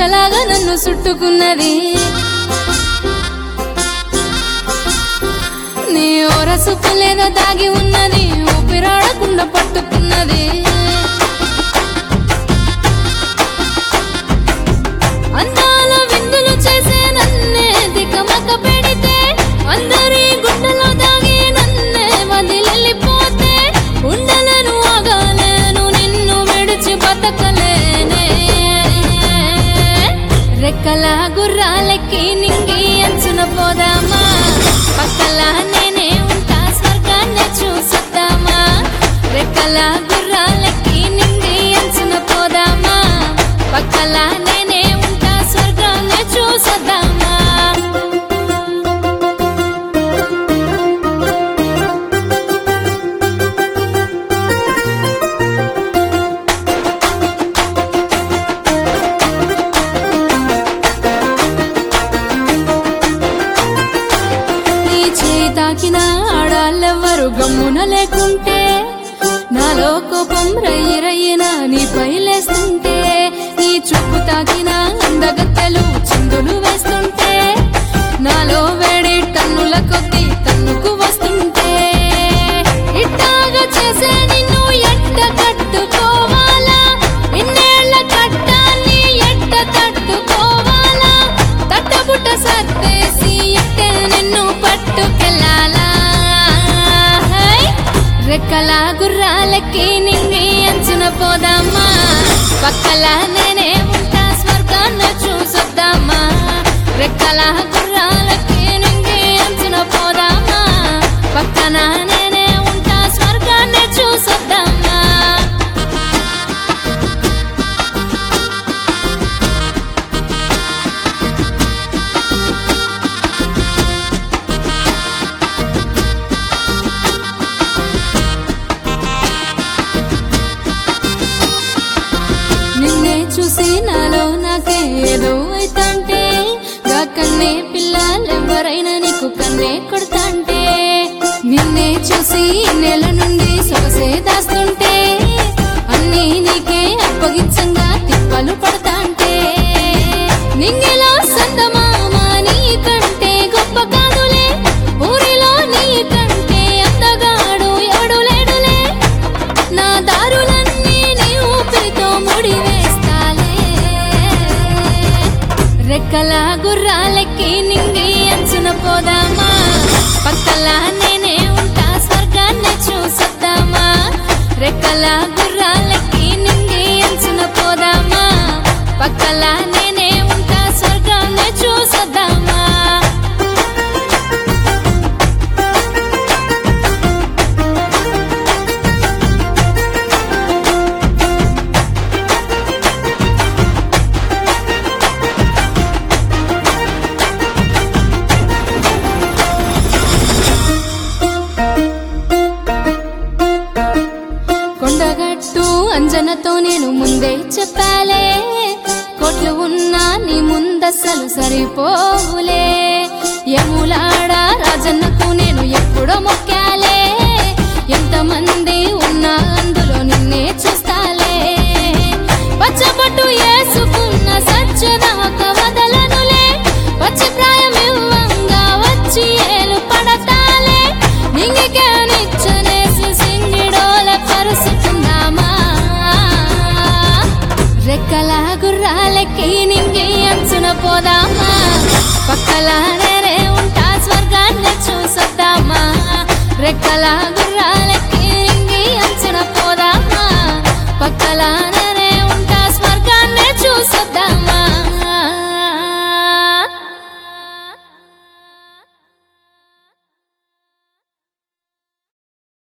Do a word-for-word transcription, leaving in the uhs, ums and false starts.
కంచలాగా నన్ను చుట్టుకున్నది నీ ఓరసు పులేదో దాగి ఉన్నది ఊపిరాడకుండా పట్టుకున్నది అందాల విందులు చేసే నన్నే దికమక పెడితే అందరి గుండెలో దాగి నన్నే వదిలిపోతే ఉండలను ఆగలేను నిన్ను విడిచి బతకలేనే రెక్కల గుర్రాలకి నింగి అంచున పోదామా పక్కల నేనే ఉంటా స్వర్గాన్ని చూసొద్దామా రెక్కల గుర్రాలకి నింగి అంచున పోదామా పక్కల నేనే ఉంటా స్వర్గాన్ని చూసొద్దామా తాకిన ఆడాళ్ళెవ్వరు గమ్మున లేకుంటే నాలో కోపం రయ్యి రయ్యిన నీపై లేస్తుంటే నీ చూపు తాకిన అందగత్తెలు చిందులు వేస్తుంటే నాలో వేడి టన్నుల కొద్ది తన్నుకు వస్తుంటే ఇట్టాగా చేసే నిన్ను ఎట్ట కట్టుకోవాలా ఇన్నేళ్ల కట్టాన్ని ఎట్ట తట్టుకోవాలా తట్టబుట్ట సర్దేసి ఎట్టే నిన్ను పట్టుకెళ్ళాలా రెక్కల గుర్రాలకి నింగి అంచున పోదామా పక్కల నేనే ఉంటా స్వర్గాన్ని చూసొద్దామా రెక్కల గుర్రాలకి నింగి అంచున పోదామా పక్కన నేనే ఉంటా స్వర్గాన్ని చూసొద్దామా నిన్నే చూసి నాలో నాకే ఏదో అయితంటే గా కన్నే పిల్లలెవరైనా నీకు కన్నే కొడతాంటే నిన్నే చూసి నెల నుండి సొగసే దాస్తుంటే అన్నీ నీకే అప్పగించంగా తిప్పలు పడతాంటే నింగిలో సందమామ నీ కంటే గొప్ప కాదులే ఊరిలో నీ కంటే అందగాడు ఎవడు లేడులే నా దారులన్నీ నీ ఊపిరితో ముడివేస్తాలే రెక్కల గుర్రాలకి నింగి అంచున పోదామా పక్కల నేనే ఉంటా స్వర్గాన్ని చూసొద్దామా రెక్కల గుర్రాలకి నింగి అంచున పోదామా పక్కల నేనే ఉంటా స్వర్గాన్ని చూసొద్దామా కొండగట్టు అంజనతో నేను ముందే చెప్పాలే కోట్లు ఉన్నా నీ ముందసలు సరిపోవులే యములాడ రాజన్నకు నేను ఎప్పుడో మొక్కాలే ఎంతమంది ఉన్నా అందులో నిన్నే చూస్తాలే పచ్చబట్టు వేసుకున్న సచ్చదాక వదలనులే వచ్చి ప్రాయం ఇవ్వంగా వచ్చి ఏలు పడతాలే నింగికే నిచ్చనేసి సింగిడోల పరుసుకుందామా రెక్కల గుర్రాలకి నింగి అంచున పోదామా పక్కల నేనే ఉంటా స్వర్గాన్ని చూసొద్దామా రెక్కల గుర్రాలకి నింగి అంచున పోదామా పక్కల